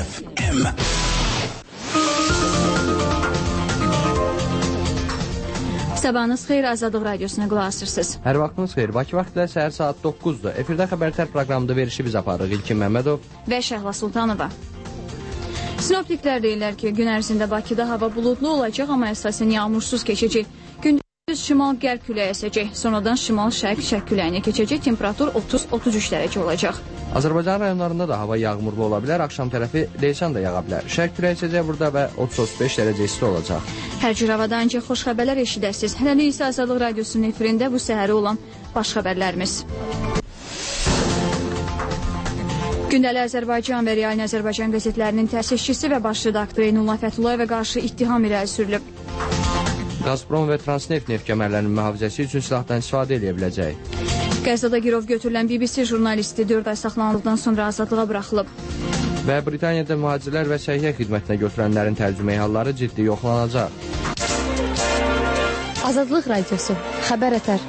FM. Sabahınız xeyir, Azadlıq Radiosuna qulaq asırsınız. Hər vaxtınız xeyir. Bakı vaxtı səhər saat 9-dur. Efirdə xəbərlər proqramında verişi biz aparırıq. İlkin Məmmədov və Şəhla Sultanova. Sinoptiklər deyirlər ki, gün ərzində Bakıda hava buludlu olacaq, amma əsasən yağmursuz keçəcək. Gündüz şimal-qərb küləyi əsəcək, sonradan şimal-şərq küləyinə keçəcək, temperatur 30-33 dərəcə olacaq. Azərbaycan rayonlarında da hava yağmurlu ola bilər, axşam tərəfi leysan da yağa bilər. Şərq küləyi əsəcək burada və 30-35 dərəcə isti olacaq. Hər cür havada ancaq xoş xəbərlər eşidəsiniz. Hələlik isə Azadlıq Radiosunun efirində bu səhəri olan baş xəbərlərimiz. Gündəlik Azərbaycan və Real Azərbaycan qəzetlərinin təsisçisi və baş redaktoru Eynullah Fətullayeva qarşı ittiham irəli sürülüb. Gazprom və Transneft neft kəmərlərinin mühafizəsi üçün silahdan istifadə edə biləcək. Qəzzada girov götürülən BBC jurnalisti 4 ay saxlanıldıqdan sonra azadlığa buraxılıb. Və Britaniyada mühacirlər və səhiyyə xidmətinə götürənlərin tərcüməyi halları ciddi yoxlanacaq. Azadlıq Radiosu, xəbər ətər.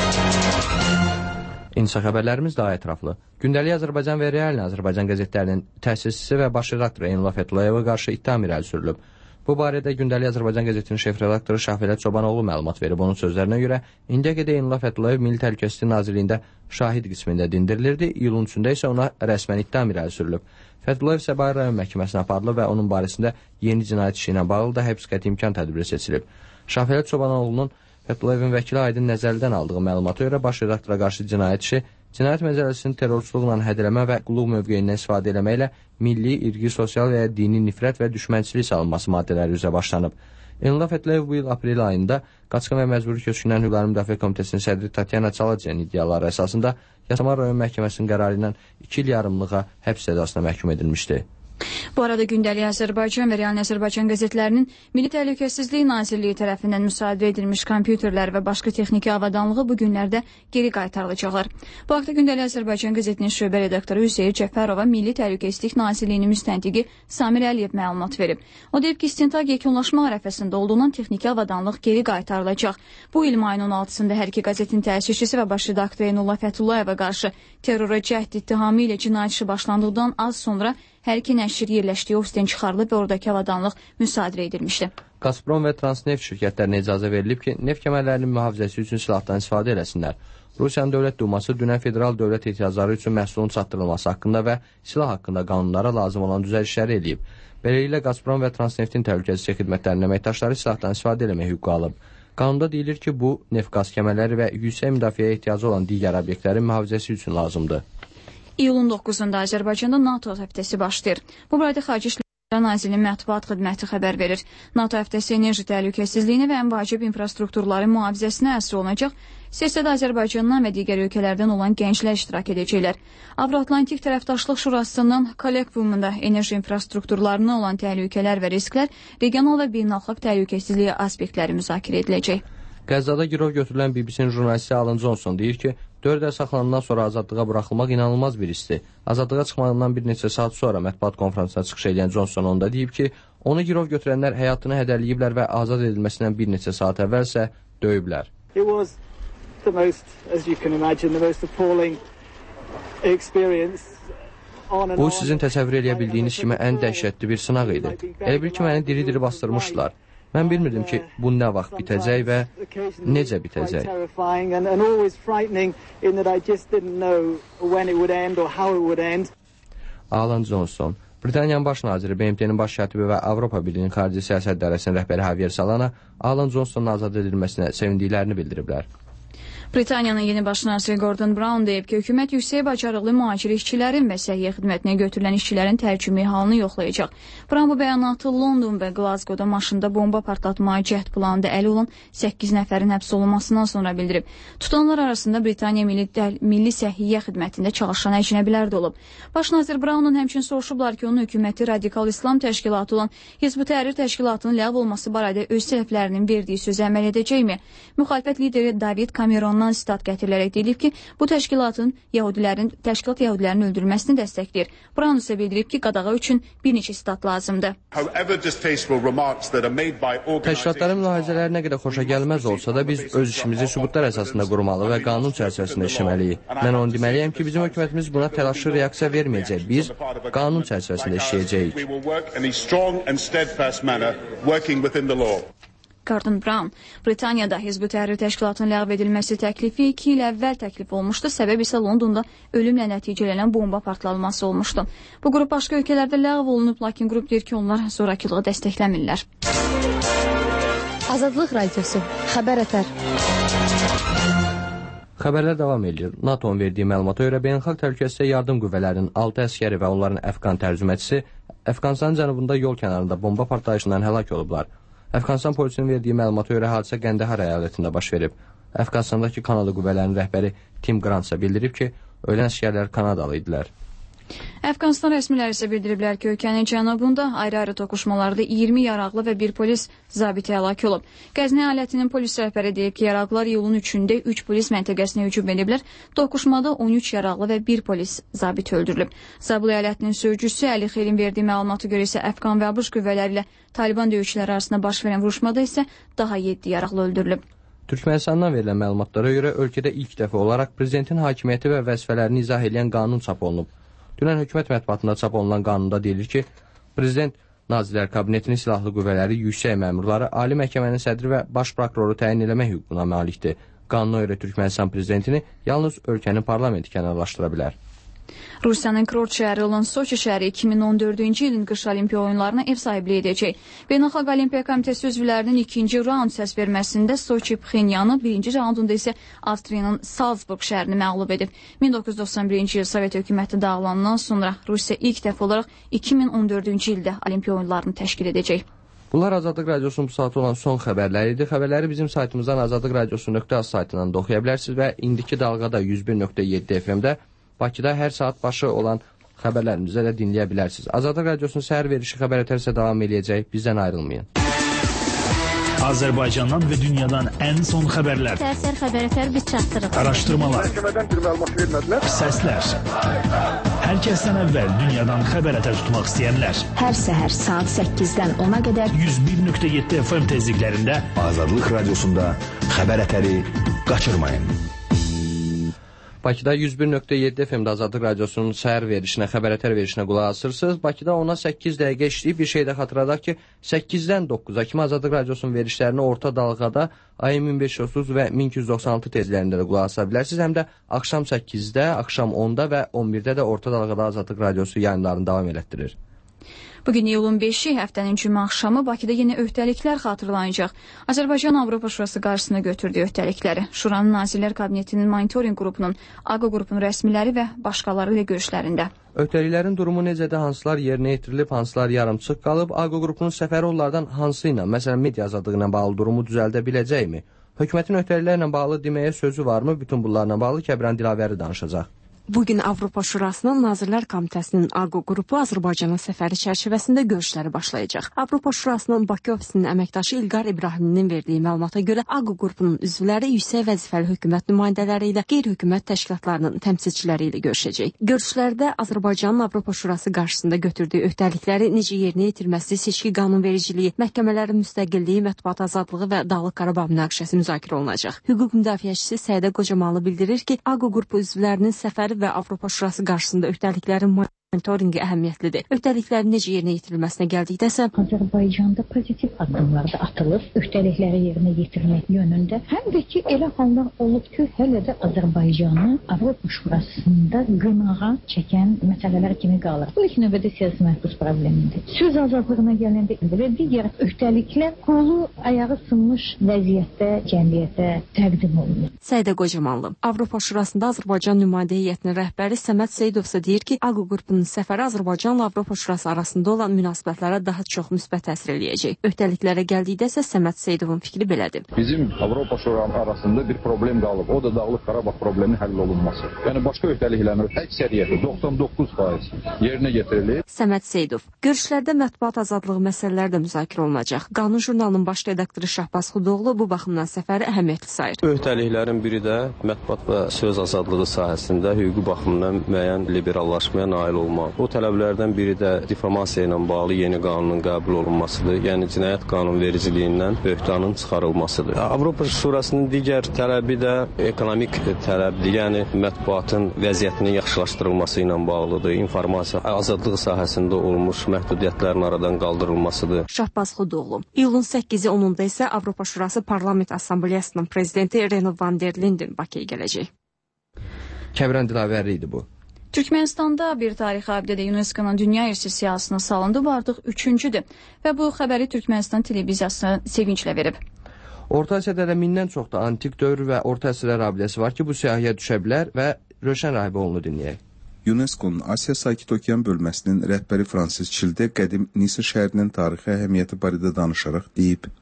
İnsa xəbərlərimiz daha ətraflı. Gündəlik Azərbaycan və Real Azərbaycan qəzetlərinin təsisçisi və baş redaktoru Eynullah Fətullayeva qarşı ittiham irəli sürülüb. Bu barədə Gündəlik Azərbaycan qəzetinin şef redaktoru Şahvələt Çobanoğlu məlumat verib. Onun sözlərinə görə, indiyə qədər Eynullah Fətulayev Milli Təhlükəsizlik Nazirliyində şahid qismində dindirilirdi. İyulun 3-də isə ona rəsmən ittiham irəli sürülüb. Fətulayev Səbail rayon məhkəməsinə aparılıb və onun barəsində yeni cinayət işi ilə bağlı da həbs qəti imkan tədbiri seçilib. Şahvələt Çobanoğlu'nun Fətulayevin vəkili Aydın Nəzərlidən aldığı məlumata görə baş redaktora qarşı cinayət işi Cinayət Məcəlləsinin terrorçuluqla hədələmə və qulluq mövqeyindən istifadə eləməklə milli, irqi, sosial və ya dini nifrət və düşmənçilik salınması maddələri üzrə başlanıb. Eynullah Fətulayev bu il aprel ayında Qaçqın və Məcburi Köçkünlərin Hüquqları Müdafiə Komitəsinin sədri Tatyana Çalaçyanın iddiaları əsasında Yasamal rayon məhkəməsinin qərarı ilə 2 il yarımlığa həbs cəzasına məhkum edilmişdi. Bu arada Gündəlik Azərbaycan və Real Azərbaycan qəzetlərinin Milli Təhlükəsizlik Nazirliyi tərəfindən müsadirə edilmiş kompüterlər və başqa texniki avadanlığı bu günlərdə geri qaytarılacaqlar. Bu haqda Gündəlik Azərbaycan qəzetinin şöbə redaktoru Hüseyir Cəfərova Milli Təhlükəsizlik Nazirliyinin müstəntiqi Samir Əliyev məlumat verib. O deyib ki, istintaq yekunlaşma ərəfəsində olduğundan texniki avadanlıq geri qaytarılacaq. Bu il mayın 16-sında hər iki qəzetin təsisçisi və baş redaktoru Eynullah Fətullayeva qarşı terrora cəhd ittihamı ilə cinayət işi başlandıqdan az sonra hər iki nəşr yerləşdiyi ofisdən çıxarılıb və oradakı avadanlıq müsadirə edilmişdi. Gazprom və Transneft şirkətlərinə icazə verilib ki, neft kəmərlərinin mühafizəsi üçün silahdan istifadə eləsinlər. Rusiyanın Dövlət Duması dünən federal dövlət ehtiyacları üçün məhsulun çatdırılması haqqında və silah haqqında qanunlara lazım olan düzəlişləri eləyib. Beləliklə, Gazprom və Transneftin təhlükəsizlik xidmətlərinin əməkdaşları silahdan istifadə eləmək hüququ alıb. Qanunda deyilir ki, bu, neft-qaz kəmərləri və yüksək müdafiəyə ehtiyacı olan digər obyektlərin mühafizəsi üçün lazımdır. İyulun 9-da Azərbaycanda NATO həftəsi başlayır. Bu barədə Xarici İşlər Nazirliyinin mətbuat xidməti xəbər verir. NATO həftəsi enerji təhlükəsizliyini və ən vacib infrastrukturların mühafizəsinə əsr olunacaq. Sessiyada Azərbaycandan və digər ölkələrdən olan gənclər iştirak edəcəklər. Avro-Atlantik Tərəfdaşlıq Şurasının kollektivumunda enerji infrastrukturlarına olan təhlükələr və risklər, regional və beynəlxalq təhlükəsizliyi aspektləri müzakirə ediləcək. Qəzzada girov götürülən BBC-nin jurnalisti Alan Johnson deyir ki, 4 ay saxlanandan sonra azadlığa buraxılmaq inanılmaz bir histir. Azadlığa çıxmağından bir neçə saat sonra mətbuat konferansına çıxış edən Johnson onda deyib ki, onu girov götürənlər həyatını hədələyiblər və azad edilməsindən bir neçə saat əvvəlsə döyüblər. It was the most, as you can imagine, the most appalling experience. Bu sizin təsəvvür edə bildiyiniz kimi ən dəhşətli bir sınaq idi. Elə bil ki, məni diri-diri bastırmışdılar. Mən bilmirdim ki, bu nə vaxt bitəcək və necə bitəcək. Alan Johnson, Britaniyanın baş naziri, BMT-nin baş katibi və Avropa Birliyinin xarici siyasət idarəsinin rəhbəri Javier Solana Alan Johnsonun azad edilməsinə sevindiklərini bildiriblər. Britaniyanın yeni baş naziri Gordon Brown deyib ki, hökumət yüksək bacarıqlı mühacir işçilərin və səhiyyə xidmətinə götürülən işçilərin tərcümi halını yoxlayacaq. Brown bu bəyanatı London və Glasgow-da maşında bomba partlatmağa cəhd planında əli olan 8 nəfərin həbs olunmasından sonra bildirib. Tutanlar arasında Britaniya Milli Səhiyyə xidmətində çalışan əcnəbilər də olub. Baş nazir Brown'un həmçinin soruşublar ki, onun hökuməti Radikal İslam təşkilatı olan Hizb-ı Təhrir təşkilatının ləğv olması barədə öz səhvlərinin verdiyi sözə əməl edəcəkmi? Müxalifət lideri David Cameron Azərbaycandan sitat gətirilərək deyilib ki, bu təşkilat yəhudilərin öldürülməsini dəstəkləyir. Brown isə bildirib ki, qadağa üçün bir neçə sitat lazımdır. Təşkilatların mühazirələri nə qədər xoşa gəlməz olsa da biz öz işimizi sübutlar əsasında qurmalı və qanun çərçivəsində işləməliyik. Mən onu deməliyəm ki, bizim hökumətimiz buna təlaşlı reaksiya verməyəcək. Biz qanun çərçivəsində işləyəcəyik. Gordon Brown, Britaniyada Hizb Ut-Təhrir təşkilatının ləğv edilməsi təklifi 2 il əvvəl təklif olmuşdu. Səbəb isə Londonda ölümlə nəticələnən bomba partlanması olmuşdu. Bu qrup başqa ölkələrdə ləğv olunub, lakin qrup deyir ki, onlar zorakılığı dəstəkləmirlər. Azadlıq Radiosu, Xəbər Ətər. Xəbərlər davam edir. NATO-nun verdiyi məlumata görə beynəlxalq təhlükəsizlik yardım qüvvələrinin 6 əskəri və onların əfqan tərcüməçisi Əfqanistanın cənubunda yol kənarında bomba partlayışından həlak olublar. Əfqanistan polisinin verdiyi məlumata görə hadisə Qəndəhar əyalətində baş verib. Əfqanistandakı Kanada qüvvələrinin rəhbəri Tim Grant isə bildirib ki, ölən əskərlər Kanadalı idilər. Əfqanistan rəsmiləri isə bildiriblər ki, ölkənin cənubunda ayrı-ayrı toqquşmalarda 20 yaraqlı və bir polis zabiti həlak olub. Qəzni əyalətinin polis rəhbəri deyib ki, yaraqlılar iyulun 3-də 3 polis məntəqəsinə hücum ediblər. Toqquşmada 13 yaraqlı və bir polis zabiti öldürülüb. Zabul əyalətinin sözcüsü Əli Xeylin verdiyi məlumata görə isə Əfqan və ABŞ qüvvələri ilə Taliban döyüşçüləri arasında baş verən vuruşmada isə daha 7 yaraqlı öldürülüb. Türkmenistandan verilən məlumatlara görə ölkədə ilk dəfə olaraq prezidentin hakimiyyəti və vəzifələrini izah edən qanun çap olunub. Dünən hökumət mətbuatında çap olunan qanunda deyilir ki, Prezident Nazirlər Kabinetinin silahlı qüvvələri, yüksək məmurları, Ali Məhkəmənin sədri və baş prokuroru təyin eləmək hüququna malikdir. Qanuna görə Türkmenistan prezidentini yalnız ölkənin parlamenti kənarlaşdıra bilər. Rusiyanın Kurort şəhəri olan Soçi şəhəri 2014-cü ilin qış olimpiya oyunlarına ev sahibliyi edəcək. Beynəlxalq Olimpiya Komitəsi üzvlərinin ikinci raund səs verməsində Soçi Pxenyanı, birinci raundunda isə Avstriyanın Salzburg şəhərini məğlub edib. 1991-ci il Sovet hökuməti dağılandan sonra Rusiya ilk dəfə olaraq 2014-cü ildə olimpiya oyunlarını təşkil edəcək. Bunlar Azadlıq Radiosunun bu saatı olan son xəbərləri idi. Xəbərləri bizim saytımızdan azadlıqradiosu.az saytından da oxuya bilərsiniz və indiki dalğada 101.7 FM-də Bakıda hər saat başı olan xəbərlərimizi də dinləyə bilərsiniz. Azadlıq Radiosunun səhər verişi Xəbər Ətər davam edəcək. Bizdən ayrılmayın. Azərbaycandan və dünyadan ən son xəbərlər. Səhər Xəbər Ətər biz çatdırırıq. Araşdırmalar. Məhkəmədən bir məlumat vermədilər. Səslər. Hər kəsdən əvvəl dünyadan xəbər ətər tutmaq istəyənlər. Hər səhər saat 8-dən 10-a qədər 101.7 FM tezliklərində Azadlıq Radiosunda xəbər ətəri qaçırmayın. Bakıda 101.7 FM-də Azadlıq Radiosunun səhər verişinə, xəbər ətər verişinə qulaq asırsınız. Bakıda ona 8 dəqiqə işləyib. Bir şey də xatırladaq ki, 8-dən 9-a kimi Azadlıq Radiosunun verişlərini orta dalğada AM 1530 və 1296 tezlərində də qulaq asa bilərsiniz. Həm də axşam 8-də, axşam 10-da və 11-də də orta dalğada Azadlıq Radiosu yayınlarını davam elətdirir. Bugün iyulun 5-i həftənin cümə axşamı Bakıda yeni öhdəliklər xatırlanacaq. Azərbaycan Avropa Şurası qarşısına götürdüyü öhdəlikləri, Şuranın Nazirlər Kabinetinin monitoring qrupunun, AQO qrupunun rəsmiləri və başqaları ilə görüşlərində. Öhdəliklərin durumu necədir, hansılar yerinə yetirilib, hansılar yarımçıq qalıb, AQO qrupunun səfəri onlardan hansı ilə, məsələn, media azadlığı ilə bağlı durumu düzəldə biləcəkmi? Hökumətin öhdəliklərlə bağlı deməyə sözü varmı? Bütün bunlarla bağlı Kəbran Dilavəri danışacaq. Bugün Avropa Şurasının Nazirlər Komitəsinin AQO qrupu Azərbaycanın səfəri çərçivəsində görüşləri başlayacaq. Avropa Şurasının Bakı ofisinin əməkdaşı İlqar İbrahimlinin verdiyi məlumata görə AQO qrupunun üzvləri yüksək vəzifəli hökumət nümayəndələri ilə qeyri-hökumət təşkilatlarının təmsilçiləri ilə görüşəcək. Görüşlərdə Azərbaycanın Avropa Şurası qarşısında götürdüyü öhdəlikləri necə yerinə yetirməsi, seçki qanunvericiliyi, məhkəmələrin müstəqilliyi, mətbuat azadlığı və Dağlıq Qarabağ münaqişəsi müzakirə olunacaq. Hüquq müdafiəçisi Səidə Qocamanlı bildirir ki, AQO qrupu üzvlərinin səfəri və Avropa Şurası qarşısında öhdəliklərin monitorinqi əhəmiyyətlidir. Öhdəliklərin necə yerinə yetirilməsinə gəldikdəsə, Azərbaycanda pozitiv addımlar da atılıb, öhdəlikləri yerinə yetirmək yönündə. Həm də ki, elə hallar olub ki, hələ də Azərbaycanı Avropa Şurasında qınağa çəkən məsələlər kimi qalır. Bu ilk növbədə siyasi məhbus problemidir. Söz azadlığına gələndə və digər öhdəliklər qolu ayağı sınmış vəziyyətdə cəmiyyətə təqdim olunur. Səidə Qocamanlı, Avropa Şurasında Azərbaycan nümayəndə heyətinin rəhbəri Səməd Seyidov isə deyir ki, AQO qrupunun qrupunun səfəri Azərbaycanla Avropa Şurası arasında olan münasibətlərə daha çox müsbət təsir eləyəcək. Öhdəliklərə gəldikdə isə Səməd Seyidovun fikri belədir. Bizim Avropa Şurası arasında bir problem qalıb. O da Dağlıq Qarabağ probleminin həll olunması. Yəni başqa öhdəliklərin əksəriyyəti 99% yerinə getirilir. Səməd Seyidov görüşlərdə mətbuat azadlığı məsələləri də müzakirə olunacaq. Qanun jurnalının baş redaktoru Şahbaz Xudoğlu bu baxımdan səfəri əhəmiyyətli sayır. Öhdəliklərin biri də mətbuat və söz azadlığı sahəsində hüquqi baxımdan müəyyən liberallaşmaya nail olmaq. Bu tələblərdən biri də difamasiya ilə bağlı yeni qanunun qəbul olunmasıdır. Yəni cinayət qanunvericiliyindən böhtanın çıxarılmasıdır. Avropa Şurasının digər tələbi də ekonomik tələbdir. Yəni mətbuatın vəziyyətinin yaxşılaşdırılması ilə bağlıdır. İnformasiya azadlığı sahəsində olmuş məhdudiyyətlərin aradan qaldırılmasıdır. Şahbaz Xudoğlu. İyulun 8-i 10-da isə Avropa Şurası Parlament Assambleyasının prezidenti Reno van der Linden Bakıya gələcək. Kəmran Dilavəri idi bu. Türkmenistanda bir tarixi abidədə UNESCO-nun dünya irsi siyahısına salındı. Bu artıq 3-cüdür və bu xəbəri Türkmenistan televiziyası sevinclə verib. Orta Asiyada da mindən çox da antik dövr və orta əsrlər abidəsi var ki, bu siyahıya düşə bilər və Röşən Rahiboğlu'nu dinləyək. UNESCO-nun Asiya Sakit Okean bölməsinin rəhbəri Fransis Çildə qədim Nisa şəhərinin tarixi əhəmiyyəti barədə danışaraq deyib.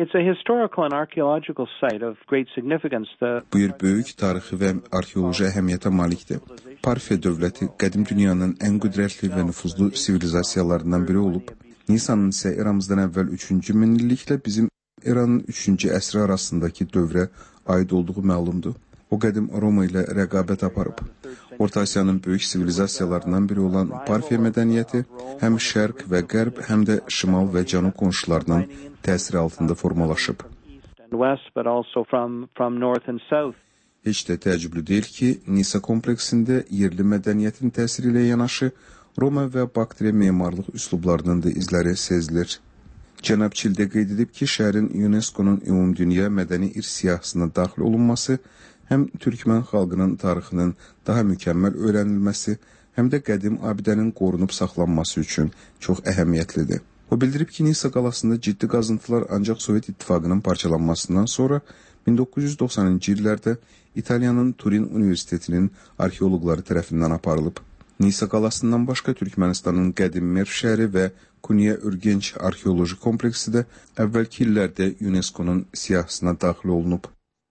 Bu yer böyük tarixi və arxeoloji əhəmiyyətə malikdir. Parfiya dövləti qədim dünyanın ən qüdrətli və nüfuzlu sivilizasiyalarından biri olub. Nisa'nın isə eramızdan əvvəl 3-cü minilliklə bizim eranın 3-cü əsri arasındakı dövrə aid olduğu məlumdur. O qədim Roma ilə rəqabət aparıb. Orta Asiyanın böyük sivilizasiyalarından biri olan Parfiya mədəniyyəti həm şərq və qərb, həm də şimal və cənub qonşularının təsiri altında formalaşıb. Heç də təəccüblü deyil ki, Nisa kompleksində yerli mədəniyyətin təsiri ilə yanaşı Roma və Baktriya memarlıq üslublarının da izləri sezilir. Cənab Çildə qeyd edib ki, şəhərin UNESCO-nun ümumdünya mədəni irs siyahısına daxil olunması həm Türkmen xalqının tarixinin daha mükəmməl öyrənilməsi, həm də qədim abidənin qorunub saxlanması üçün çox əhəmiyyətlidir. O bildirib ki, Nisa qalasında ciddi qazıntılar ancaq Sovet İttifaqının parçalanmasından sonra 1990-cı illərdə İtaliyanın Turin Universitetinin arxeoloqları tərəfindən aparılıb. Nisa qalasından başqa Türkmenistanın qədim Merv şəhəri və Kunya Ürgenç arxeoloji kompleksi də əvvəlki illərdə UNESCO-nun siyahısına daxil olunub.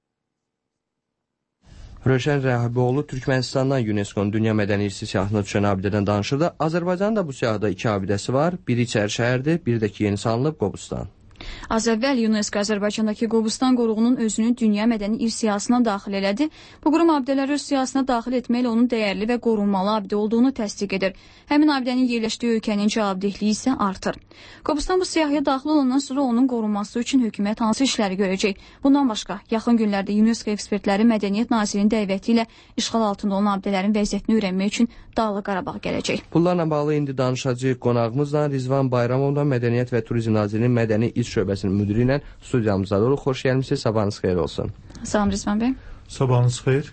Röşən Rahiboğlu Türkmenistandan UNESCO-nun dünya mədəni irsi siyahısına düşən abidədən danışırdı. Azərbaycanın da bu siyahıda 2 abidəsi var. Biri İçəri şəhərdir, biri də ki yeni salınıb Qobustan. Az əvvəl UNESCO Azərbaycandakı Qobustan qoruğunun özünü dünya mədəni irs siyahısına daxil elədi. Bu qurum abidələri öz siyahısına daxil etməklə onun dəyərli və qorunmalı abidə olduğunu təsdiq edir. Həmin abidənin yerləşdiyi ölkənin cavabdehliyi isə artır. Qobustan bu siyahıya daxil olandan sonra onun qorunması üçün hökumət hansı işləri görəcək? Bundan başqa, yaxın günlərdə UNESCO ekspertləri Mədəniyyət Nazirinin dəvəti ilə işğal altında olan abidələrin vəziyyətini öyrənmək üçün Dağlıq Qarabağ gələcək. Bunlarla bağlı indi danışacağıq qonağımızla Rizvan Bayramovla Mədəniyyət və Turizm Nazirinin Mədəni İrs şöbəsinin müdiri ilə studiyamızda olur. Xoş gəlmişsiniz, sabahınız xeyir olsun. Salam Rizvan bəy. Sabahınız xeyir.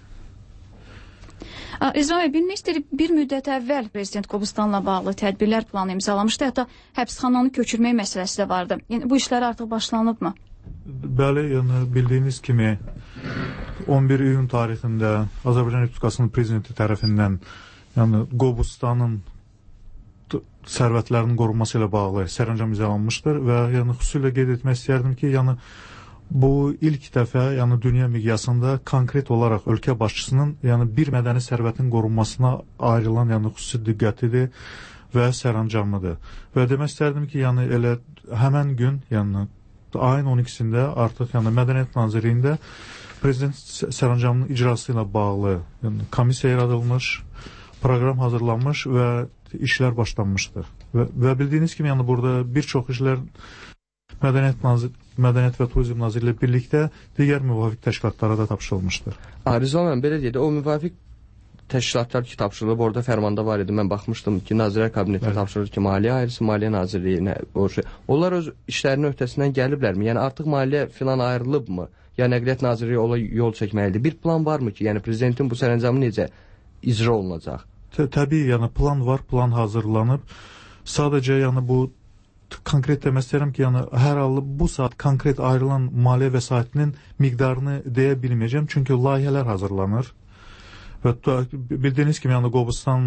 Rizvan bəy, bilmək istəyir, bir müddət əvvəl Prezident Qobustanla bağlı tədbirlər planı imzalamışdı, hətta həbsxananı köçürmək məsələsi də vardı. Yəni, bu işlər artıq başlanıbmı? Bəli, yəni bildiyiniz kimi 11 iyun tarixində Azərbaycan Respublikasının prezidenti tərəfindən yəni Qobustanın sərvətlərinin qorunması ilə bağlı sərəncam imzalanmışdır və yəni xüsusilə qeyd etmək istərdim ki, yəni bu ilk dəfə yəni dünya miqyasında konkret olaraq ölkə başçısının yəni bir mədəni sərvətin qorunmasına ayrılan yəni xüsusi diqqətidir və sərəncamıdır. Və demək istərdim ki, yəni elə həmən gün, yəni ayın 12-sində artıq yəni Mədəniyyət Nazirliyində prezident sərəncamının icrası ilə bağlı yəni komissiya yaradılmış, proqram hazırlanmış və işlər başlanmışdır. Və bildiyiniz kimi, yəni burada bir çox işlər Mədəniyyət və Turizm Nazirliyi ilə birlikdə digər müvafiq təşkilatlara da tapşırılmışdır. Rizvan mən belə deyəndə, o müvafiq təşkilatlar ki tapşırılıb, orada fərmanda var idi. Mən baxmışdım ki, Nazirlər Kabinetinə tapşırılır ki, Maliyyə ayrısı, Maliyyə Nazirliyinə borcu. Onlar öz işlərinin öhdəsindən gəliblərmi? Yəni artıq maliyyə filan ayrılıbmı? Ya Nəqliyyat Nazirliyi yol çəkməlidir. Bir plan varmı ki, yəni prezidentin bu sərəncamı necə icra olunacaq? Təbii, yəni plan var, plan hazırlanıb. Sadəcə, yəni bu konkret demək istəyirəm ki, yəni hər halda bu saat konkret ayrılan maliyyə vəsaitinin miqdarını deyə bilməyəcəm, çünki layihələr hazırlanır. Və bildiyiniz kimi, yəni Qobustan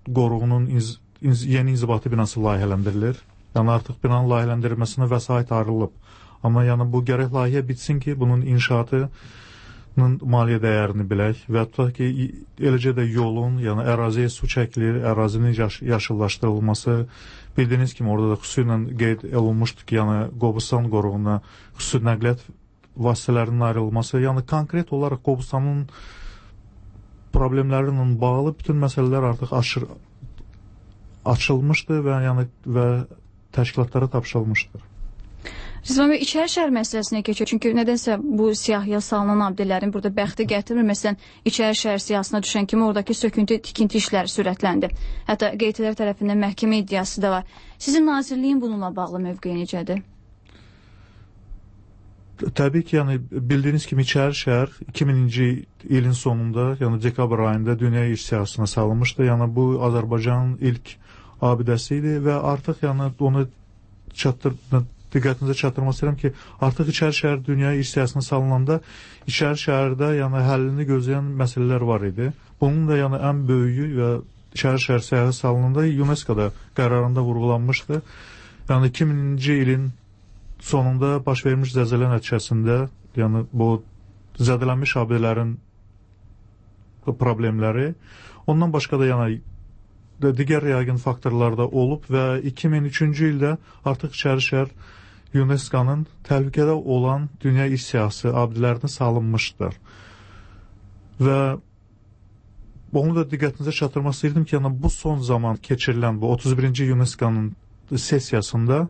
qoruğunun yeni inzibati binası layihələndirilir. Yəni artıq binanın layihələndirilməsinə vəsait ayrılıb. Amma yəni bu gərək layihə bitsin ki, bunun inşaatının maliyyə dəyərini bilək və tutaq ki, eləcə də yolun, yəni əraziyə su çəkilir, ərazinin yaşıllaşdırılması, bildiyiniz kimi orada da xüsusilə qeyd olunmuşdur ki, yəni Qobustan qoruğuna xüsusi nəqliyyat vasitələrinin ayrılması, yəni konkret olaraq Qobustanın problemləri ilə bağlı bütün məsələlər artıq açılmışdır və təşkilatlara tapşırılmışdır. Rizvan bəy, İçəri şəhər məsələsinə keçir. Çünki nədənsə bu siyahıya salınan abidələrin burada bəxti gətirmir. Məsələn, İçəri şəhər siyasına düşən kimi oradakı söküntü, tikinti işləri sürətləndi. Hətta qeytilər tərəfindən məhkəmə iddiası da var. Sizin nazirliyin bununla bağlı mövqeyi necədir? Təbii ki, yəni bildiyiniz kimi İçəri şəhər 2000-ci ilin sonunda, yəni dekabr ayında dünya iş siyasına salınmışdı. Yəni bu Azərbaycanın ilk abidəsi idi və artıq yəni onu diqqətinizə çatdırmaq istəyirəm ki, artıq İçəri şəhər dünya iş siyasına salınanda İçəri şəhərdə yəni həllini gözləyən məsələlər var idi. Bunun da yəni ən böyüyü və İçəri şəhər siyasına salınanda UNESCO-da qərarında vurğulanmışdı. Yəni 2000-ci ilin sonunda baş vermiş zəlzələ nəticəsində yəni bu zədələnmiş abidələrin problemləri, ondan başqa da yəni digər yəqin faktorlar da olub və 2003-cü ildə artıq İçəri şəhər UNESCO-nun təhlükədə olan dünya iş siyasi abidələrinə salınmışdır. Və onu da diqqətinizə çatdırmaq istəyirdim ki, yəni bu son zaman keçirilən bu 31-ci UNESCO-nun sessiyasında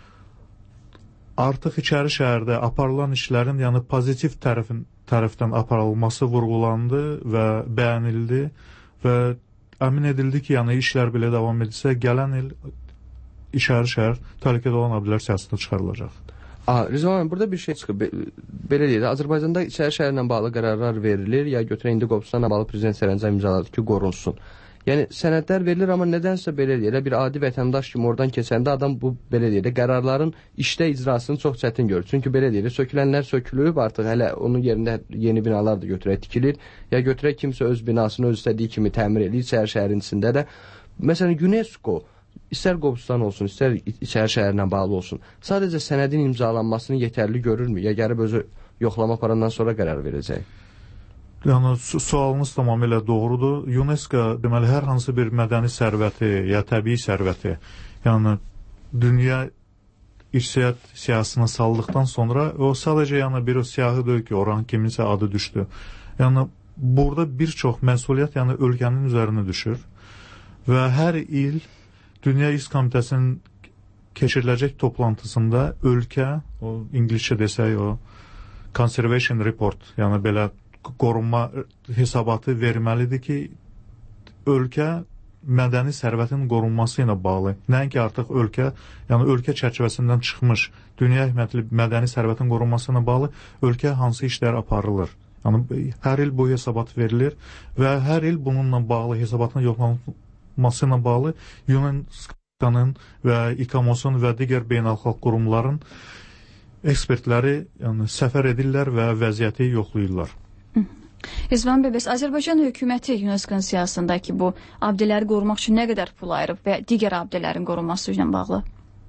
artıq İçəri şəhərdə aparılan işlərin yəni pozitiv tərəfdən aparılması vurğulandı və bəyənildi və əmin edildi ki, yəni işlər belə davam edirsə, gələn il İçəri şəhər təhlükədə olan abidələr siyasətində çıxarılacaq. Rizvan, burada bir şey çıxıb. Belə deyək, Azərbaycanda İçəri şəhərlə bağlı qərarlar verilir, ya götürən indi Qobustanla bağlı prezident sərəncam imzaladı ki, qorunsun. Yəni sənədlər verilir, amma nədənsə belə deyək, bir adi vətəndaş kimi oradan keçəndə adam bu belə deyək, qərarların işdə icrasını çox çətin görür. Çünki belə deyək, sökülənlər sökülüb, artıq hələ onun yerində yeni binalar da götürək tikilir, ya götürək kimsə öz binasını öz istədiyi kimi təmir edir, İçəri şəhərin içində də. Məsələn, UNESCO İstər Qobustan olsun, istər İçəri şəhərlə bağlı olsun, sadəcə sənədin imzalanmasını yetərli görürmü? Ya gəlib özü yoxlama aparandan sonra qərar verəcək? Yəni, sualınız tamamilə doğrudur. UNESCO deməli, hər hansı bir mədəni sərvəti ya təbii sərvəti, yəni dünya irsiyyat siyasına saldıqdan sonra o sadəcə yəni bir siyahı deyil ki, oranın kiminsə adı düşdü. Yəni, burada bir çox məsuliyyət yəni ölkənin üzərinə düşür və hər il Dünya İş Komitəsinin keçiriləcək toplantısında ölkə, o İngiliscə desək, o Conservation Report, yəni belə qorunma hesabatı verməlidir ki, ölkə mədəni sərvətin qorunması ilə bağlı, nəinki artıq ölkə, yəni ölkə çərçivəsindən çıxmış dünya əhəmiyyətli mədəni sərvətin qorunması ilə bağlı ölkə hansı işlər aparılır. Yəni hər il bu hesabat verilir və hər il bununla bağlı hesabatın yoxlanılması ilə bağlı UNESCO-nun və ICOMOS-un və digər beynəlxalq qurumların ekspertləri yəni, səfər edirlər və vəziyyəti yoxlayırlar. Rizvan bəy, bəs Azərbaycan hökuməti UNESCO-nun siyasındakı bu abidələri qorumaq üçün nə qədər pul ayırıb və digər abidələrin qorunması ilə bağlı?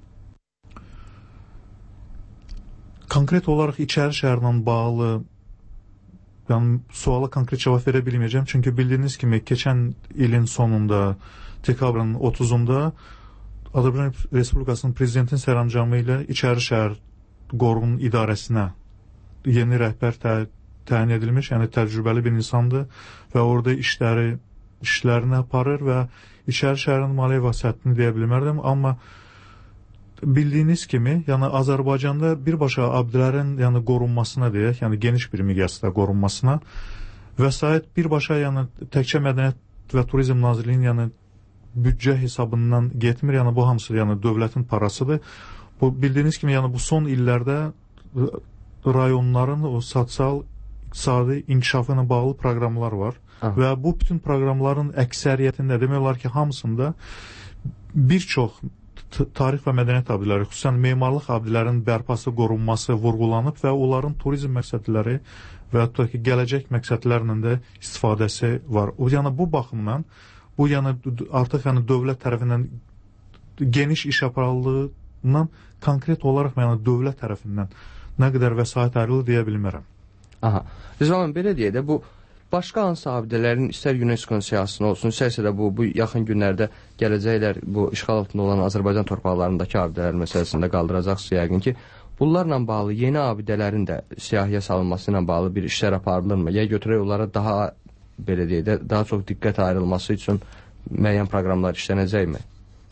Konkret olaraq İçəri şəhərlə bağlı yəni, suala konkret cavab verə bilməyəcəm. Çünki bildiyiniz kimi keçən ilin sonunda, dekabrın 30-unda Azərbaycan Respublikasının prezidentin sərəncamı ilə İçəri şəhər qoruğunun idarəsinə yeni rəhbər təyin edilmiş, yəni təcrübəli bir insandır və orada işlərini aparır və İçəri şəhərin maliyyə vəsiyyətini deyə bilmərdim, amma bildiyiniz kimi, yəni Azərbaycanda birbaşa abidələrin yəni qorunmasına deyək, yəni geniş bir miqyasda qorunmasına vəsait birbaşa yəni təkcə Mədəniyyət və Turizm Nazirliyinin yəni büdcə hesabından getmir, yəni bu hamısı yəni dövlətin parasıdır. Bu bildiyiniz kimi, yəni bu son illərdə rayonların o sosial iqtisadi inkişafı ilə bağlı proqramlar var. Və bu bütün proqramların əksəriyyətində demək olar ki, hamısında bir çox tarix və mədəniyyət abidələri, xüsusən memarlıq abidələrinin bərpası, qorunması vurğulanıb və onların turizm məqsədləri və hətta ki, gələcək məqsədlərlə də istifadəsi var. Yəni bu baxımdan bu bu yəni artıq yəni dövlət tərəfindən geniş iş aparıldığından konkret olaraq yəni dövlət tərəfindən nə qədər vəsait ayrılır deyə bilmərəm. Aha. Rızvan, belə deyək də, bu başqa hansı abidələrin istər UNESCO-nun siyahısında olsun, istərsə də bu yaxın günlərdə gələcəklər bu işğal altında olan Azərbaycan torpaqlarındakı abidələr məsələsində qaldıracaqsa yəqin ki, bunlarla bağlı yeni abidələrin də siyahıya salınması ilə bağlı bir işlər aparılırmı? Ya götürək onlara daha belə deyək də, daha çox diqqət ayrılması üçün müəyyən proqramlar işlənəcəkmi?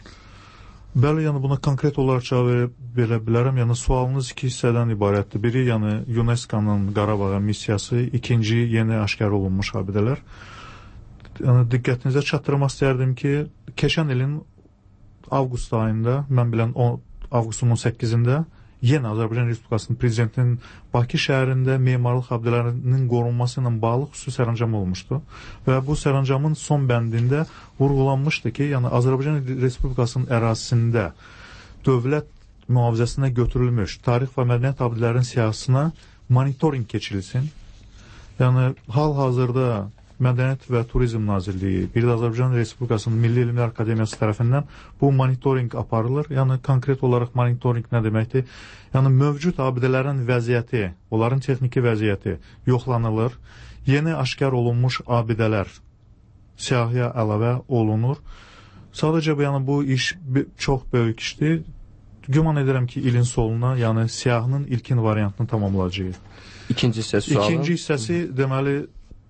Bəli, yəni buna konkret olaraq cavab verə bilərəm. Yəni sualınız iki hissədən ibarətdir. Biri, yəni UNESCO-nun Qarabağa missiyası, ikinci yeni aşkar olunmuş abidələr. Yəni diqqətinizə çatdırmaq istərdim ki, keçən ilin avqust ayında, mən bilən avqustun 18-də yenə Azərbaycan Respublikasının prezidentinin Bakı şəhərində memarlıq abidələrinin qorunması ilə bağlı xüsusi sərəncam olmuşdu. Və bu sərəncamın son bəndində vurğulanmışdı ki, yəni Azərbaycan Respublikasının ərazisində dövlət mühafizəsinə götürülmüş tarix və mədəniyyət abidələrinin siyahısına monitorinq keçirilsin. Yəni hal-hazırda Mədəniyyət və Turizm Nazirliyi, bir də Azərbaycan Respublikasının Milli Elmlər Akademiyası tərəfindən bu monitorinq aparılır. Yəni konkret olaraq monitorinq nə deməkdir? Yəni mövcud abidələrin vəziyyəti, onların texniki vəziyyəti yoxlanılır. Yeni aşkar olunmuş abidələr siyahıya əlavə olunur. Sadəcə yəni bu iş çox böyük işdir. Güman edirəm ki, ilin sonuna, yəni siyahının ilkin variantını tamamlayacağıq. İkinci hissəsi sualın? İkinci hissəsi deməli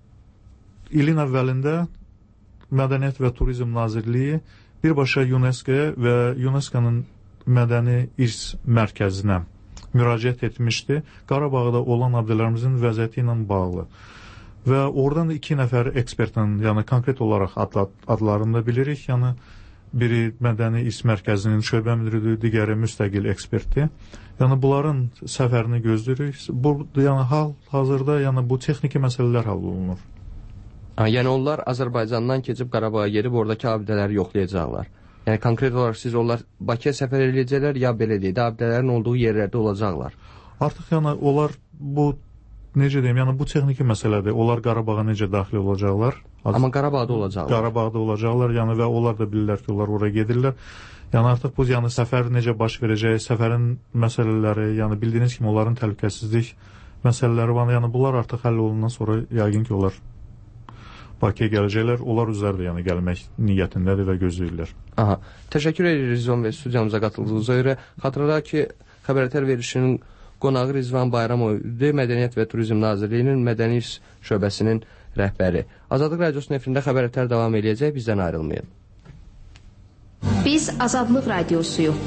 ilin əvvəlində Mədəniyyət və Turizm Nazirliyi birbaşa UNESCO-ya və UNESCO-nun Mədəni İrs Mərkəzinə müraciət etmişdi. Qarabağda olan abidələrimizin vəziyyəti ilə bağlı. Və oradan da 2 nəfər ekspertin, yəni konkret olaraq adlarını da bilirik. Yəni biri Mədəni İrs Mərkəzinin şöbə müdiridir, digəri müstəqil ekspertdir. Yəni bunların səfərini gözləyirik. Yəni hal-hazırda yəni bu texniki məsələlər həll olunur. Yəni onlar Azərbaycandan keçib Qarabağa gedib oradakı abidələri yoxlayacaqlar. Yəni konkret olaraq siz onlar Bakıya səfər edəcəklər ya belə deyək də abidələrin olduğu yerlərdə olacaqlar. Artıq yəni onlar bu necə deyim, yəni bu texniki məsələdir. Onlar Qarabağa necə daxil olacaqlar? Amma Qarabağda olacaqlar. Qarabağda olacaqlar, yəni və onlar da bilirlər ki, onlar oraya gedirlər. Yəni artıq bu yəni səfər necə baş verəcək, səfərin məsələləri, yəni bildiyiniz kimi onların təhlükəsizlik məsələləri var. Yəni bunlar artıq həll olundan sonra yəqin ki, onlar Bakıya gələcəklər, onlar üzrə yəni gəlmək niyyətindədir və gözləyirlər. Aha. Təşəkkür edirik Rizvan və studiyamıza qatıldığınıza görə. Xatırladaq ki, xəbərətər verilişinin qonağı Rizvan Bayramovdur, Mədəniyyət və Turizm Nazirliyinin Mədəni İrs şöbəsinin rəhbəri. Azadlıq Radiosunun efirində xəbərətər davam edəcək, bizdən ayrılmayın. Biz Azadlıq Radiosuyuq.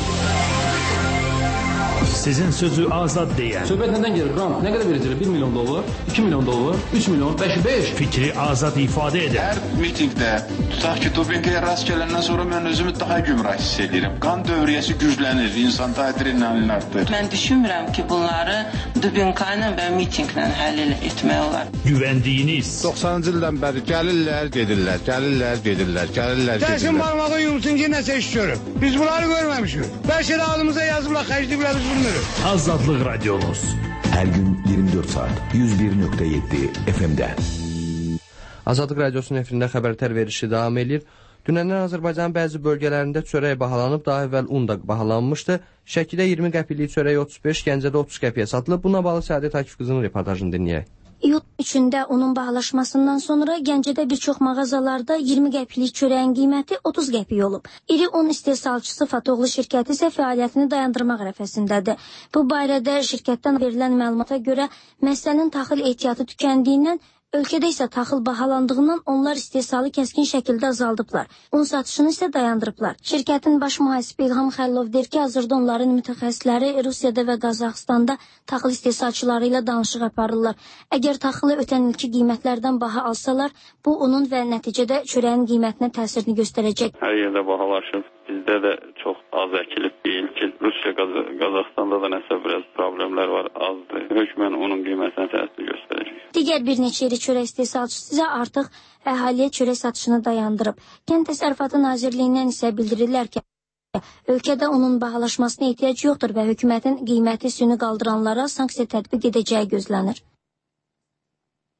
Sizin sözü azad deyən. Söhbət nədən gelir? Qrant nə qədər verəcəklər? 1 milyon dollar, 2 milyon dollar, 3 milyon, 5. Fikri azad ifadə edən. Hər mitingdə, tutaq ki, dopinqaya rast gələndən sonra mən özümü daha gümrah hiss edirəm. Qan dövriyyəsi güclənir, insanda adrenalin artır. Mən düşünmürəm ki, bunları dopinqa ilə və mitinqlə həll etmək olar. Güvəndiyiniz. 90-cı ildən bəri gəlirlər, gedirlər, gəlirlər, gedirlər, gəlirlər, gedirlər. Gəlsin barmağı yumsun ki, nəsə iş görür. Biz bunları görməmişik. Bəlkə də ağlımıza yazıblar, xərcliyiblər, biz bilmirik. Azadlıq Radiomuz. Hər gün 24 saat 101.7 FM-də. Azadlıq Radiosunun efirində xəbərtər verilişi davam edir. Dünəndən Azərbaycanın bəzi bölgələrində çörək bahalanıb, daha əvvəl un da bahalanmışdı. Şəkidə 20 qəpiklik çörək 35, Gəncədə 30 qəpiyə satılıb. Buna bağlı Səadət Akif qızının reportajını dinləyək. İyul 3-də onun bahalaşmasından sonra Gəncədə bir çox mağazalarda 20 qəpiklik çörəyin qiyməti 30 qəpik olub. İri un istehsalçısı Fatoğlu şirkəti isə fəaliyyətini dayandırmaq ərəfəsindədir. Bu barədə şirkətdən verilən məlumata görə məsələnin taxıl ehtiyatı tükəndiyindən, ölkədə isə taxıl bahalandığından onlar istehsalı kəskin şəkildə azaldıblar. Un satışını isə dayandırıblar. Şirkətin baş mühasibi İlham Xəllov deyir ki, hazırda onların mütəxəssisləri Rusiyada və Qazaxıstanda taxıl istehsalçıları ilə danışıq aparırlar. Əgər taxılı ötən ilki qiymətlərdən baha alsalar, bu onun və nəticədə çörəyin qiymətinə təsirini göstərəcək. Hər yerdə bahalaşıb. Bizdə də çox az əkilib deyil ki, Rusiya, Qazaxstanda da nəsə biraz problemlər var, azdır. Hökmən onun qiymətinə təsir göstərəcək. Digər bir neçə iri çörək istehsalçısı isə artıq əhaliyə çörək satışını dayandırıb. Kənd Təsərrüfatı Nazirliyindən isə bildirirlər ki, ölkədə onun bahalaşmasına ehtiyac yoxdur və hökumətin qiyməti süni qaldıranlara sanksiya tətbiq edəcəyi gözlənir.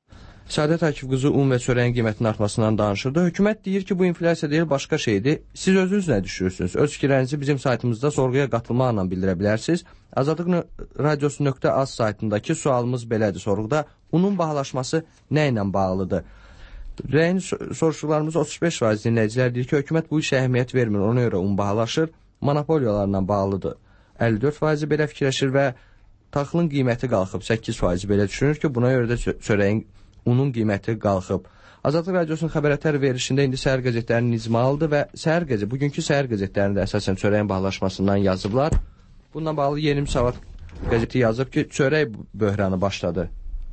Səadət Akif qızı un və çörəyin qiymətinin artmasından danışırdı. Hökumət deyir ki, bu inflyasiya deyil, başqa şeydir. Siz özünüz nə düşünürsünüz? Öz fikirlərinizi bizim saytımızda sorğuya qatılmaqla bildirə bilərsiniz. Azadlıqradiosu.az saytındakı sualımız belədir. Sorğuda unun bahalaşması nə ilə bağlıdır? Rəyin soruşularımız 35% dinləyicilər deyir ki, hökumət bu işə əhəmiyyət vermir, ona görə un bahalaşır, monopoliyalarla bağlıdır. 54% belə fikirləşir və taxılın qiyməti qalxıb, 8% belə düşünür ki, buna görə də çörəyin, unun qiyməti qalxıb. Azadlıq Radiosunun xəbərətər verilişində indi səhər qəzetlərinin icmalıdır və bugünkü səhər qəzetlərində əsasən çörəyin bahalaşmasından yazıblar. Bununla bağlı Yeni Müsavat qəzeti yazıb ki, çörək böhranı başladı.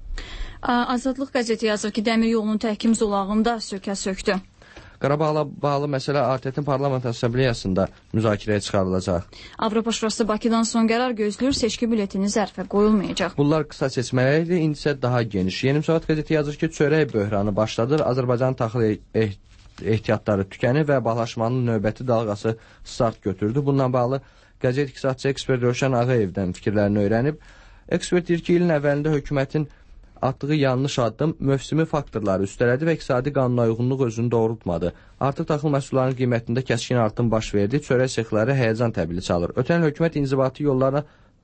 Azadlıq qəzeti yazır ki, dəmir yolunun təhkim zolağında sökə söktü. Qarabağla bağlı məsələ ATƏT-in Parlament Assambleyasında müzakirəyə çıxarılacaq. Avropa Şurası Bakıdan son qərar gözləyir, seçki bülletini zərfə qoyulmayacaq. Bunlar qısa seçmələrdir, indi isə daha geniş. Yeni Müsavat qəzeti yazır ki, çörək böhranı başladır, Azərbaycan taxıl ehtiyatları tükənir və bahalaşmanın növbəti dalğası start götürdü. Bununla bağlı qəzet iqtisadçı ekspert Rövşən Ağayevdən fikirlərini öyrənib. Ekspert deyir ki, ilin əvvəlində hökumətin atdığı yanlış addım mövsümi faktorları üstələdi və iqtisadi qanuna uyğunluq özünü doğrultmadı. Artıq taxıl məhsullarının qiymətində kəskin artım baş verdi, çörək sexləri həyəcan təbili çalır. Ötən hökumət inzibati yollarla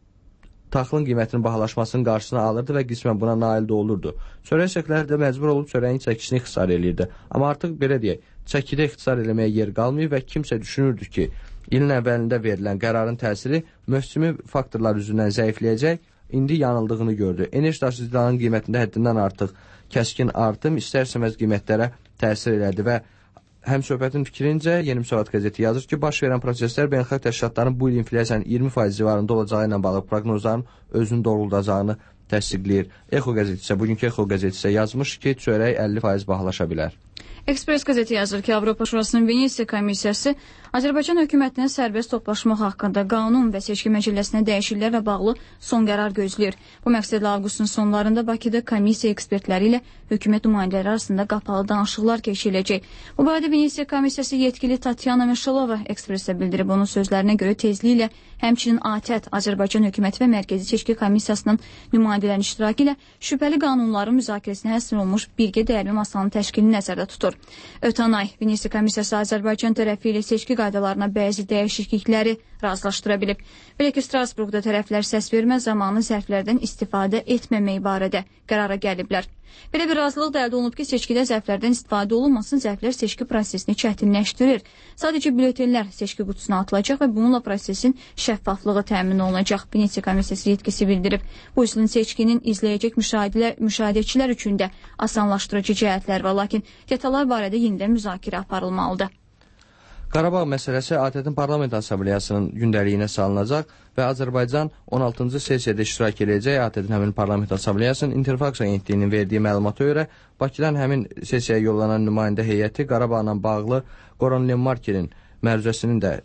taxılın qiymətinin bahalaşmasının qarşısını alırdı və qismən buna nail də olurdu. Çörək sexləri də məcbur olub çörəyin çəkisini ixtisar eləyirdi. Amma artıq belə deyək, çəkidə ixtisar eləməyə yer qalmayıb və kimsə düşünürdü ki, ilin əvvəlində verilən qərarın təsiri mövsümi faktorlar üzündən zəifləyəcək. İndi yanıldığını gördü. Enerji daşıyıcıların qiymətində həddindən artıq kəskin artım istər-istəməz qiymətlərə təsir elədi və həmsöhbətin fikrincə Yeni Müsavat qəzeti yazır ki, baş verən proseslər beynəlxalq təşkilatların bu il inflyasiyanın 20% civarında olacağı ilə bağlı proqnozların özünü doğruldacağını təsdiqləyir. Bugünkü Exo qəzeti isə yazmış ki, çörək 50% bahalaşa bilər. Ekspres qəzeti yazır ki, Avropa Şurasının Venesiya komissiyası Azərbaycan hökumətinə sərbəst toplaşmaq haqqında qanun və seçki məcəlləsinə dəyişikliklərlə bağlı son qərar gözləyir. Bu məqsədlə avqustun sonlarında Bakıda komissiya ekspertləri ilə hökumət nümayəndələri arasında qapalı danışıqlar keçiriləcək. Bu barədə Venesiya komissiyası yetkili Tatyana Meşalova ekspresə bildirib. Onun sözlərinə görə tezliklə həmçinin ATƏT, Azərbaycan hökuməti və Mərkəzi Seçki Komissiyasının nümayəndələrin iştirakı ilə şübhəli qanunların müzakirəsinə həsr olunmuş birgə dəyərli masanın təşkilini nəzərdə tutur. Ötən ay Venesiya komissiyası Azərbaycan tərəfi ilə seçki qaydalarına bəzi dəyişiklikləri razılaşdıra bilib. Belə ki, Strasburqda tərəflər səsvermə zamanı zərflərdən istifadə etməmək barədə qərara gəliblər. Belə bir razılıq da əldə olunub ki, seçkidə zərflərdən istifadə olunmasın, zərflər seçki prosesini çətinləşdirir. Sadəcə bülletenlər seçki qutusuna atılacaq və bununla prosesin şəffaflığı təmin olunacaq. Venesiya komissiyası yetkisi bildirib. Bu üsulun seçkinin izləyəcək müşahidəçilər üçün də asanlaşdırıcı cəhətlər var, lakin detallar barədə yenidən müzakirə aparılmalıdır. Qarabağ məsələsi ATƏT-in Parlament Assambleyasının gündəliyinə salınacaq və Azərbaycan 16-cı sessiyada iştirak edəcək. ATƏT-in həmin Parlament Assambleyasının İnterfaks agentliyinin verdiyi məlumata görə Bakıdan həmin sessiyaya yollanan nümayəndə heyəti Qarabağla bağlı Qoran Lenmarkerin məruzəsinin də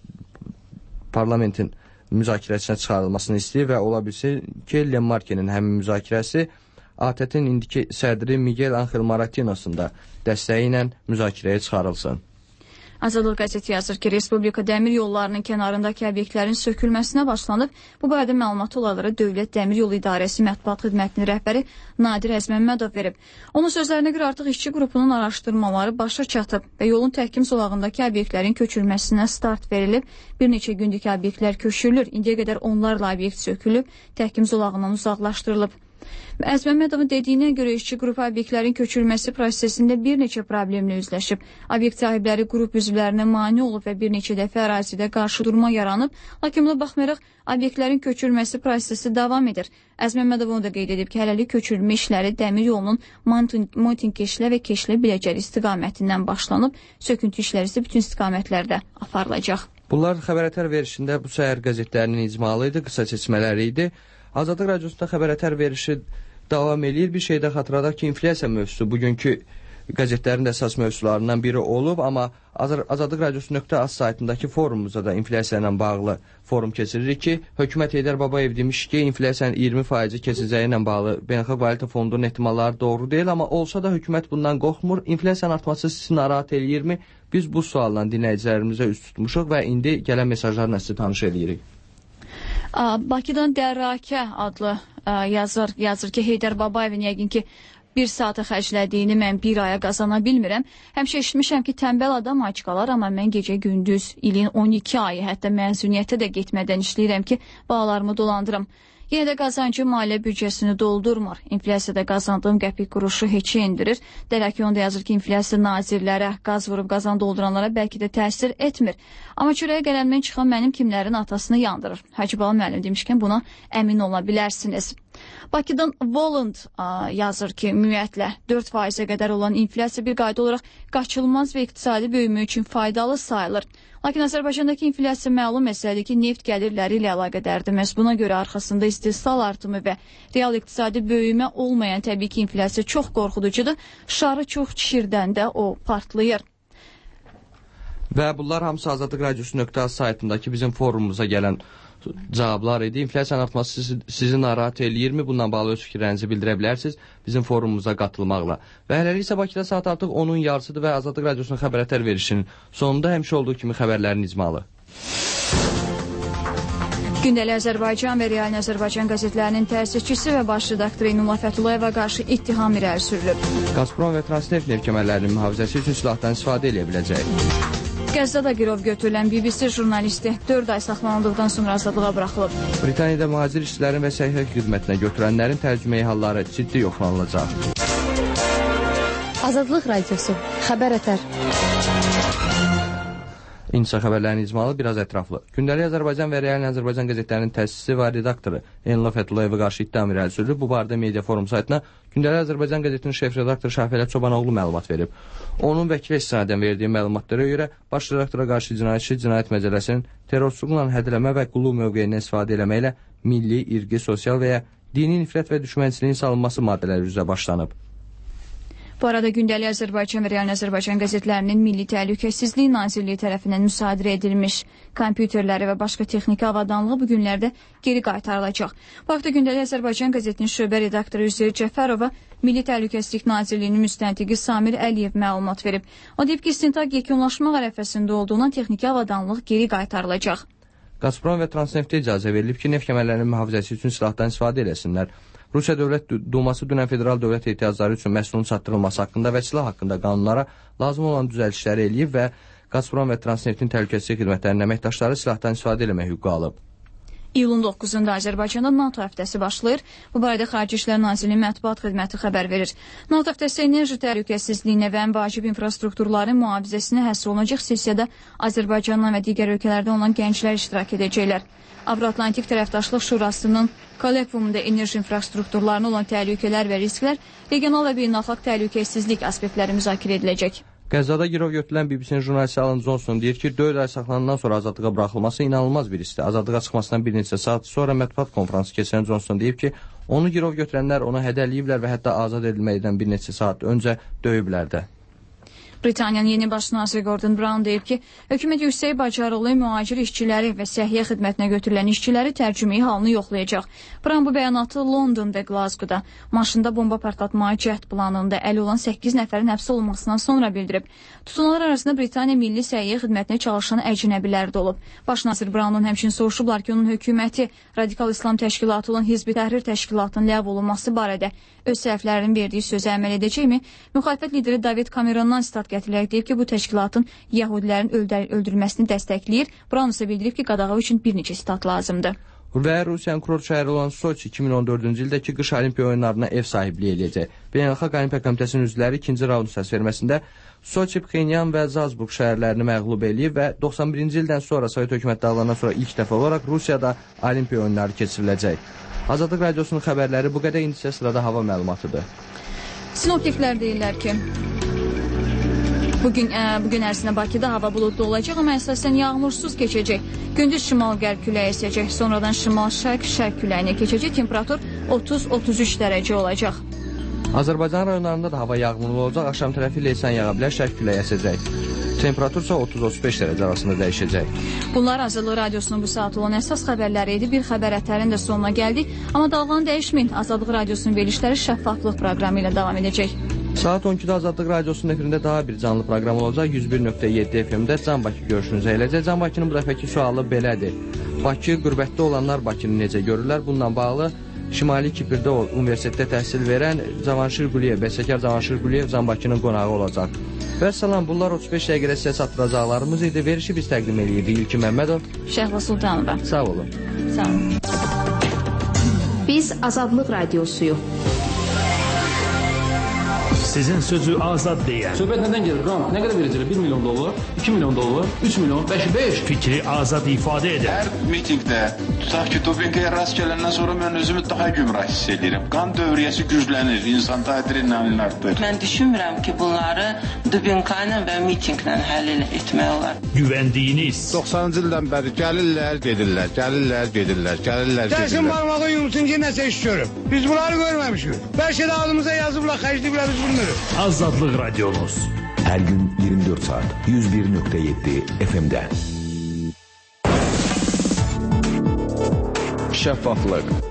parlamentin müzakirəsinə çıxarılmasını istəyir və ola bilsin ki, Lenmarkerin həmin müzakirəsi ATƏT-in indiki sədri Miguel Angel Maratinos'un da dəstəyi ilə müzakirəyə çıxarılsın. Azadlıq qəzeti yazır ki, Respublika dəmir yollarının kənarındakı obyektlərin sökülməsinə başlanıb. Bu barədə məlumatı olanlara Dövlət Dəmir Yolu İdarəsi Mətbuat Xidmətinin rəhbəri Nadir Əzməmmədov verib. Onun sözlərinə görə artıq işçi qrupunun araşdırmaları başa çatıb və yolun təhkim zolağındakı obyektlərin köçürməsinə start verilib. Bir neçə gündəki obyektlər köçürülür. İndiyə qədər onlarla obyekt sökülüb, təhkim zolağından uzaqlaşdırılıb. Əzməmmədovun dediyinə görə işçi qrupu obyektlərin köçürülməsi prosesində bir neçə problemlə üzləşib. Obyekt sahibləri qrup üzvlərinə mane olub və bir neçə dəfə ərazidə qarşı durma yaranıb. Lakin buna baxmayaraq obyektlərin köçürülməsi prosesi davam edir. Əzməmmədov onu da qeyd edib ki, hələlik köçürülmə işləri dəmir yolunun Montin-Keşlə və Keşlə-Biləcəri istiqamətindən başlanıb, söküntü işləri isə bütün istiqamətlərdə aparılacaq. Bunlar xəbərətər verişində bu səhər qəzetlərinin icmalı idi, qısa seçmələri idi. Azadlıq Radiosunda xəbərətər verişi davam edir. Bir şey də xatırladaq ki, inflyasiya mövzusu bugünkü qəzetlərin əsas mövzularından biri olub, amma Azadlıq Radiosu.az saytındakı forumumuzda da inflyasiya ilə bağlı forum keçiririk ki, hökumət Heydər Babayev demiş ki, inflyasiyanın 20% keçəcəyi ilə bağlı Beynəlxalq Valyuta Fondunun ehtimalları doğru deyil, amma olsa da hökumət bundan qorxmur. İnflyasiyanın artması sizi narahat eləyirmi? Biz bu sualla dinləyicilərimizə üst tutmuşuq və indi gələn mesajlarla sizi tanış edirik. Bakıdan Dərrakə adlı yazır ki, Heydər Babayevin yəqin ki, Bir saata xərclədiyini mən bir aya qazana bilmirəm. Həmişə eşitmişəm ki, tənbəl adam ac qalar, amma mən gecə gündüz ilin 12 ayı, hətta məzuniyyətə də getmədən işləyirəm ki, bağlarımı dolandırım. Yenə də qazancı maliyyə büdcəsini doldurmur. İnflyasiyada qazandığım qəpik quruşu heçə endirir. Dərəki onda yazır ki, inflyasiya nazirlərə, qaz vurub qazan dolduranlara bəlkə də təsir etmir. Amma çörəyə qələmdən çıxan mənim kimlərin atasını yandırır. Hacıbala müəllim demişkən buna əmin ola bilərsiniz. Bakıdan Voland yazır ki, ümumiyyətlə 4%-ə qədər olan inflyasiya bir qayda olaraq qaçılmaz və iqtisadi böyümə üçün faydalı sayılır. Lakin Azərbaycandakı inflyasiya məlum məsələdir ki, neft gəlirləri ilə əlaqədardır. Məhz buna görə arxasında istehsal artımı və real iqtisadi böyümə olmayan təbii ki, inflyasiya çox qorxuducudur. Şarı çox şişirdən də o partlayır. Və bunlar hamısı Azadlıq Radiosu.az saytındakı bizim forumumuza gələn cavablar idi. İnflyasiyanın artması sizi narahat eləyirmi? Bundan bağlı öz fikirlərinizi bildirə bilərsiniz bizim forumumuza qatılmaqla. Və hələlik isə Bakıda saat artıq 10-un yarısıdır və Azadlıq Radiosunun xəbərətər verişinin sonunda həmişə olduğu kimi xəbərlərin icmalı. Gündəlik Azərbaycan və Real Azərbaycan qəzetlərinin təəssüsçüsü və baş redaktoru Eynullah Fəthulayeva qarşı ittiham irəli sürülüb. Gazprom və Transneft neft kəmərlərinin mühafizəsi üçün silahdan istifadə edə biləcək. Qəzzada girov götürülən BBC jurnalisti 4 ay saxlanıldıqdan sonra azadlığa buraxılıb. Britaniyada mühacir işçilərin və səhiyyə xidmətinə götürənlərin tərcüməyi halları ciddi yoxlanılacaq. Azadlıq Radiosu. Xəbər ətər. İnsa xəbərlərinin icmalı biraz ətraflı. Gündəlik Azərbaycan və Real Azərbaycan qəzetlərinin təsisçisi və redaktoru Eynullah Fəthulayeva qarşı ittiham irəli sürülüb. Bu barədə Media Forum saytına Gündəlik Azərbaycan qəzetinin şef redaktoru Şahfələt Çobanoğlu məlumat verib. Onun vəkili istinadən verdiyi məlumatlara görə baş redaktora qarşı cinayət məcəlləsinin terrorçuluqla hədələmə və qulluq mövqeyindən istifadə eləməklə milli, irqi, sosial və ya dini nifrət və düşmənçiliyin salınması maddələri üzrə başlanıb. Bu arada Gündəlik Azərbaycan və Real Azərbaycan qəzetlərinin Milli Təhlükəsizlik Nazirliyi tərəfindən müsadirə edilmiş kompüterləri və başqa texniki avadanlığı bu günlərdə geri qaytarılacaq. Bu haqda Gündəlik Azərbaycan qəzetinin şöbə redaktoru Üzeyir Cəfərova Milli Təhlükəsizlik Nazirliyinin müstəntiqi Samir Əliyev məlumat verib. O deyib ki, istintaq yekunlaşmaq ərəfəsində olduğundan texniki avadanlıq geri qaytarılacaq. Gazprom və Transneftə icazə verilib ki, neft kəmərlərinin mühafizəsi üçün silahdan istifadə eləsinlər. Rusiya Dövlət Duması dünən federal dövlət ehtiyacları üçün məhsulun çatdırılması haqqında və silah haqqında qanunlara lazım olan düzəlişləri eləyib və Gazprom və Transneftin təhlükəsizlik xidmətlərinin əməkdaşları silahdan istifadə eləmək hüququ alıb. İyulun 9-da Azərbaycanda NATO həftəsi başlayır. Bu barədə Xarici İşlər Nazirliyinin mətbuat xidməti xəbər verir. NATO həftəsi enerji təhlükəsizliyinə və ən vacib infrastrukturların mühafizəsinə həsr olunacaq sessiyada Azərbaycandan və digər ölkələrdən olan gənclər iştirak edəcəklər. Avro-Atlantik Tərəfdaşlıq Şurasının kollekvumunda enerji infrastrukturlarına olan təhlükələr və risklər, regional və beynəlxalq təhlükəsizlik aspektləri müzakirə ediləcək. Qəzzada girov götürülən BBC-nin jurnalisti Alan Johnson deyir ki, 4 ay saxlanandan sonra azadlığa buraxılması inanılmaz bir histir. Azadlığa çıxmasından bir neçə saat sonra mətbuat konfransı keçirən Johnson deyib ki, onu girov götürənlər onu hədələyiblər və hətta azad edilməkdən bir neçə saat öncə döyüblər də. Britaniyanın yeni baş naziri Gordon Brown deyib ki, hökumət yüksək bacarıqlı mühacir işçiləri və səhiyyə xidmətinə götürülən işçiləri tərcüməyi halını yoxlayacaq. Brown bu bəyanatı London və Glasgow-da maşında bomba partlatmağı cəhd planında əli olan 8 nəfərin həbs olunmasından sonra bildirib. Tutulanlar arasında Britaniya Milli Səhiyyə Xidmətinə çalışan əcnəbilər də olub. Baş nazir Brown'un həmçinin soruşublar ki, onun hökuməti Radikal İslam Təşkilatı olan Hizb-i Təhrir Təşkilatının ləğv olunması barədə öz səhvlərinin verdiyi sözə əməl edəcəkmi? Müxalifət lideri David Camerondan stat gətirərək deyib ki, bu təşkilatın Yahudilərin öldürülməsini dəstəkləyir. Brown isə bildirib ki, qadağa üçün bir neçə stat lazımdır. Və Rusiyanın kurort şəhəri olan Soçi 2014-cü ildəki qış olimpiya oyunlarına ev sahibliyi eləyəcək. Beynəlxalq Olimpiya Komitəsinin üzvləri ikinci raund səsverməsində Soçi, Pxenyan və Zalzburq şəhərlərini məğlub eləyib və 91-ci ildən sonra Sovet hökuməti dağılandan sonra ilk dəfə olaraq Rusiyada olimpiya oyunları keçiriləcək. Azadlıq Radiosunun xəbərləri bu qədər, indi isə sırada hava məlumatıdır. Sinoptiklər deyirlər ki, Bugün ərzində Bakıda hava buludlu olacaq, amma əsasən yağmursuz keçəcək. Gündüz şimal-qərb küləyi əsəcək, sonradan şimal-şərq küləyinə keçəcək. Temperatur 30-33 dərəcə olacaq. Azərbaycan rayonlarında da hava yağmurlu olacaq, axşam tərəfi leysan yağa bilər, şərq küləyi əsəcək. Temperatur isə 30-35 dərəcə arasında dəyişəcək. Bunlar Azadlıq Radiosunun bu saat olan əsas xəbərləri idi. Bir xəbər ətərin də sonuna gəldik. Amma dalğanı dəyişməyin. Azadlıq Radiosunun verilişləri şəffaflıq proqramı ilə davam edəcək. Saat 12-də Azadlıq Radiosunun efirində daha bir canlı proqram olacaq. 101.7 FM-də Can Bakı görüşünüzə eləcək. Can Bakının bu dəfəki sualı belədir. Bakı qürbətdə olanlar Bakını necə görürlər? Bununla bağlı Şimali Kiprdə universitetdə təhsil verən Cavanşir Quliyev, bəstəkar Cavanşir Quliyev Zambakının qonağı olacaq. Və salam, bunlar 35 dəqiqədə sizə çatdıracaqlarımız idi. Verişi biz təqdim edirdik. İlkin Məmmədov, Şəhla Sultanova. Sağ olun. Sağ olun. Biz Azadlıq Radiosuyuq. Sizin sözü azad deyən. Söhbət nədən gedir? Qrant nə qədər verəcəklər? 1 milyon dollar, 2 milyon dollar, 3 milyon, 5. Fikri azad ifadə edən. Hər mitingdə, tutaq ki, dopinqaya rast gələndən sonra mən özümü daha gümrah hiss edirəm. Qan dövriyyəsi güclənir, insanda adrenalin artır. Mən düşünmürəm ki, bunları dopinqa ilə və mitinqlə həll etmək olar. Güvəndiyiniz. 90-cı ildən bəri gəlirlər, gedirlər, gəlirlər, gedirlər, gəlirlər, Gəlsin gedirlər. barmağı yumsun ki, nəsə iş görüb. Biz bunları görməmişik. Bəlkə də adımıza yazıblar, xərcləyiblər, biz bilmirik. Azadlıq Radiomuz. Hər gün 24 saat 101.7 FM-də. Şəffaflıq,